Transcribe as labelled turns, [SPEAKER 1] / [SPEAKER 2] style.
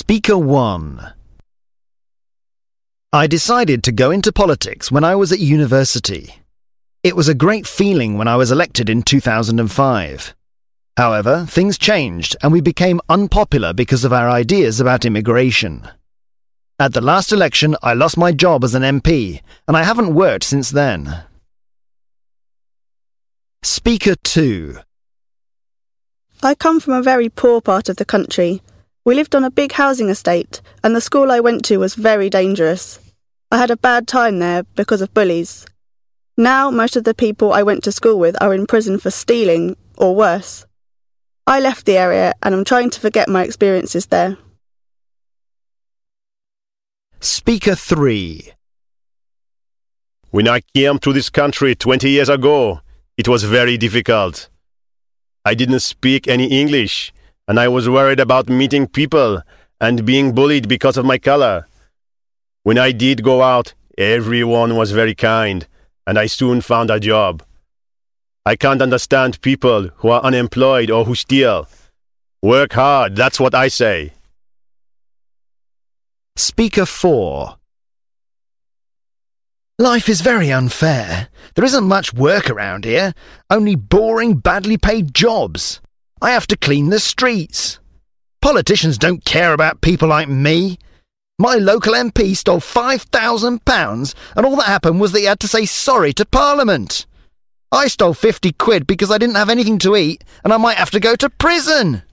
[SPEAKER 1] Speaker 1. I decided to go into politics when I was at university. It was a great feeling when I was elected in 2005. However, things changed and we became unpopular because of our ideas about immigration. At the last election, I lost my job as an MP, and I haven't worked since then. Speaker 2.
[SPEAKER 2] I come from a very poor part of the country. We lived on a big housing estate, and the school I went to was very dangerous. I had a bad time there because of bullies. Now most of the people I went to school with are in prison for stealing, or worse. I left the area and I'm trying to forget my experiences there.
[SPEAKER 1] Speaker 3.
[SPEAKER 3] When I came to this country 20 years ago, it was very difficult. I didn't speak any English, and I was worried about meeting people and being bullied because of my color. When I did go out, everyone was very kind, and I soon found a job. I can't understand people who are unemployed or who steal. Work hard, that's what I say.
[SPEAKER 1] Speaker 4. Life is very unfair. There isn't much work around here, only boring, badly paid jobs. I have to clean the streets. Politicians don't care about people like me. My local MP stole £5,000 and all that happened was that he had to say sorry to Parliament. I stole 50 quid because I didn't have anything to eat and I might have to go to prison.